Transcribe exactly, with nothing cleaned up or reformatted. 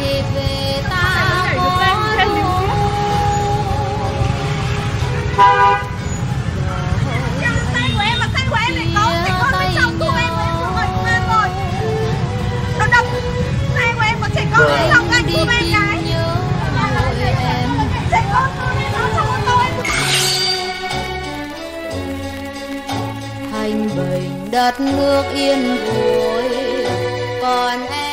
thì về ta có ru. Tay của em mà tay của em lại có cái con bên trong của em rồi em rồi. Nó đập tay của em có trẻ con bên trong anh của em cái. Trẻ con của em nó trong ô tô em. Thanh bình đất nước yên vui còn em